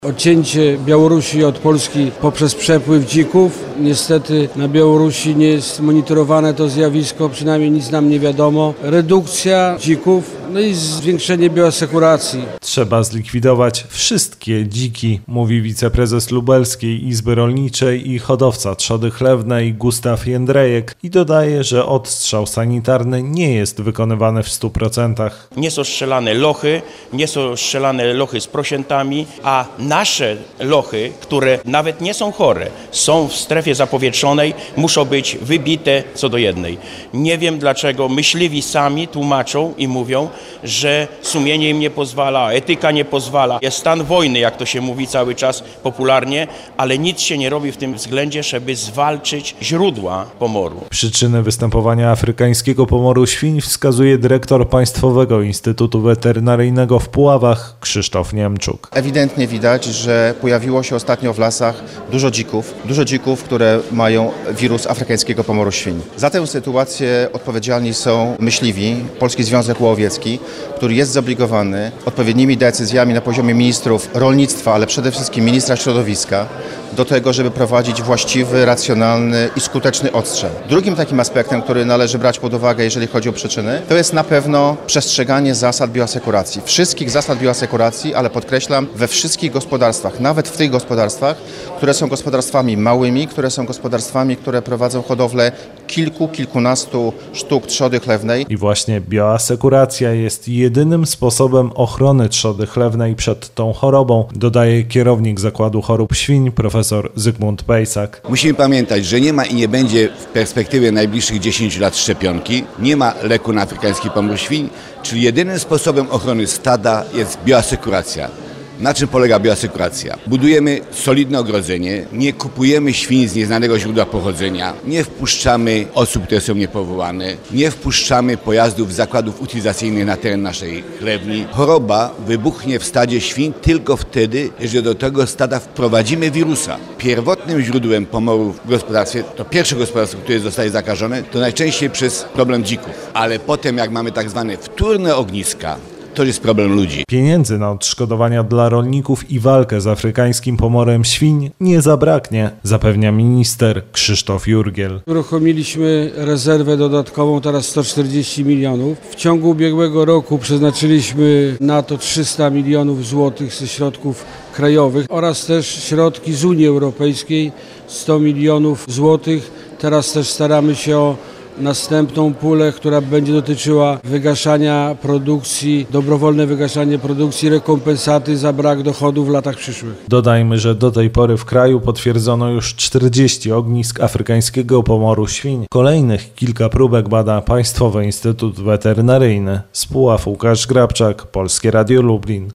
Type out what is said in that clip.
Odcięcie Białorusi od Polski poprzez przepływ dzików. Niestety na Białorusi nie jest monitorowane to zjawisko, przynajmniej nic nam nie wiadomo. Redukcja dzików, no i zwiększenie bioasekuracji. Trzeba zlikwidować wszystkie dziki, mówi wiceprezes Lubelskiej Izby Rolniczej i hodowca trzody chlewnej Gustaw Jędrejek i dodaje, że odstrzał sanitarny nie jest wykonywany w 100%. Nie są strzelane lochy, nie są strzelane lochy z prosiętami, a nasze lochy, które nawet nie są chore, są w strefie zapowietrzonej, muszą być wybite co do jednej. Nie wiem dlaczego myśliwi sami tłumaczą i mówią, że sumienie im nie pozwala, etyka nie pozwala. Jest stan wojny, jak to się mówi cały czas popularnie, ale nic się nie robi w tym względzie, żeby zwalczyć źródła pomoru. Przyczyny występowania afrykańskiego pomoru świń wskazuje dyrektor Państwowego Instytutu Weterynaryjnego w Puławach Krzysztof Niemczuk. Ewidentnie widać, że pojawiło się ostatnio w lasach dużo dzików, które mają wirus afrykańskiego pomoru świń. Za tę sytuację odpowiedzialni są myśliwi, Polski Związek Łowiecki, który jest zobligowany odpowiednimi decyzjami na poziomie ministrów rolnictwa, ale przede wszystkim ministra środowiska, do tego, żeby prowadzić właściwy, racjonalny i skuteczny odstrzał. Drugim takim aspektem, który należy brać pod uwagę, jeżeli chodzi o przyczyny, to jest na pewno przestrzeganie zasad bioasekuracji. Wszystkich zasad bioasekuracji, ale podkreślam, we wszystkich gospodarstwach, nawet w tych gospodarstwach, które są gospodarstwami małymi, które są gospodarstwami, które prowadzą hodowlę kilkunastu sztuk trzody chlewnej. I właśnie bioasekuracja jest jedynym sposobem ochrony trzody chlewnej przed tą chorobą, dodaje kierownik Zakładu Chorób Świń, profesor Zygmunt Pejsak. Musimy pamiętać, że nie ma i nie będzie w perspektywie najbliższych 10 lat szczepionki, nie ma leku na afrykański pomór świń, czyli jedynym sposobem ochrony stada jest bioasekuracja. Na czym polega bioasekuracja? Budujemy solidne ogrodzenie, nie kupujemy świń z nieznanego źródła pochodzenia, nie wpuszczamy osób, które są niepowołane, nie wpuszczamy pojazdów z zakładów utylizacyjnych na teren naszej chlewni. Choroba wybuchnie w stadzie świń tylko wtedy, jeżeli do tego stada wprowadzimy wirusa. Pierwotnym źródłem pomoru w gospodarstwie, to pierwsze gospodarstwo, które zostaje zakażone, to najczęściej przez problem dzików. Ale potem jak mamy tak zwane wtórne ogniska, to jest problem ludzi. Pieniędzy na odszkodowania dla rolników i walkę z afrykańskim pomorem świń nie zabraknie, zapewnia minister Krzysztof Jurgiel. Uruchomiliśmy rezerwę dodatkową, teraz 140 milionów. W ciągu ubiegłego roku przeznaczyliśmy na to 300 milionów złotych ze środków krajowych oraz też środki z Unii Europejskiej 100 milionów złotych. Teraz też staramy się o następną pulę, która będzie dotyczyła wygaszania produkcji, dobrowolne wygaszanie produkcji, rekompensaty za brak dochodów w latach przyszłych. Dodajmy, że do tej pory w kraju potwierdzono już 40 ognisk afrykańskiego pomoru świń. Kolejnych kilka próbek bada Państwowy Instytut Weterynaryjny. Z Puław Łukasz Grabczak, Polskie Radio Lublin.